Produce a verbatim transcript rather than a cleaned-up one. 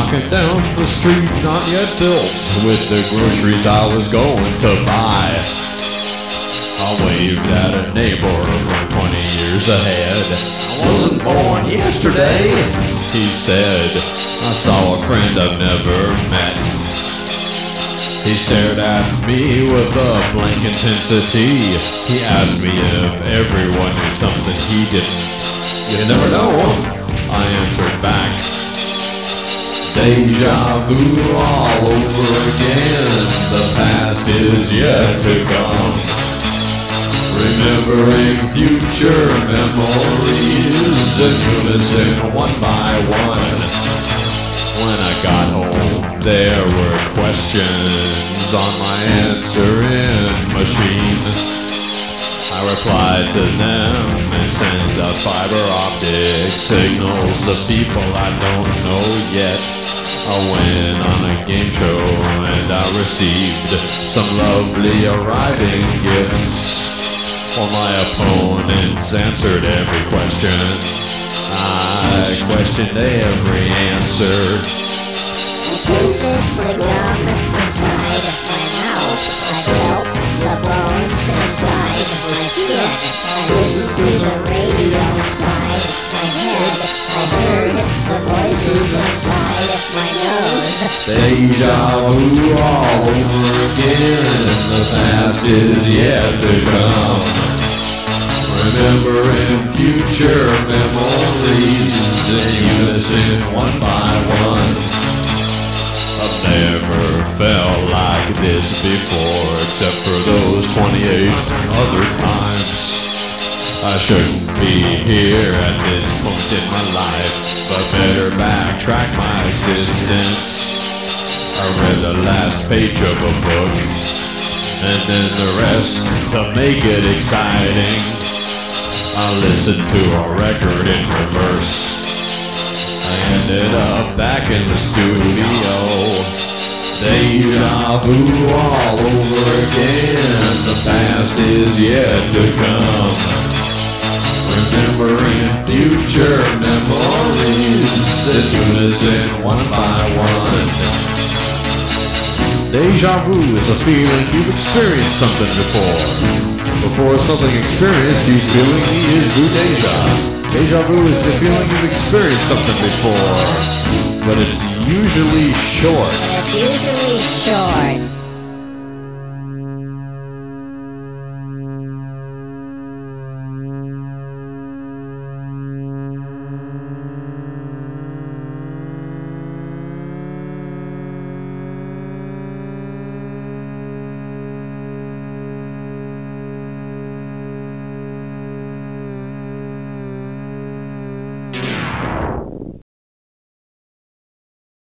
walking down the street, not yet built, with the groceries I was going to buy. I waved at a neighbor over twenty years ahead. I wasn't born yesterday, he said. I saw a friend I've never met. He stared at me with a blank intensity. He asked me if everyone knew something he didn't. You never know, I answered back. Deja vu all over again. The past is yet to come. Remembering future memories in unison, one by one. When I got home, there were questions on my answering machine. I replied to them and sent out fiber optic signals to people I don't know yet. I went on a game show and I received some lovely arriving gifts. While my opponents answered every question, I questioned every answer. I tasted the gum inside my mouth. I felt the bones inside my skin. I listened to the radio inside my head. I heard the voices inside my nose. Deja vu all over again. The past is yet to come. Remembering future memories in unison, one by one. I've never felt like this before, except for those twenty-eight other times. I shouldn't be here at this point in my life, but better backtrack my existence. I read the last page of a book, and then the rest to make it exciting. I listened to a record in reverse. I ended up back in the studio. Deja vu all over again. The past is yet to come. Remembering future memories in unison, one by one. Deja vu is a feeling you've experienced something before. Before something experienced, you feeling is vu deja. Deja vu is the feeling you've experienced something before, but it's usually short. It's usually short.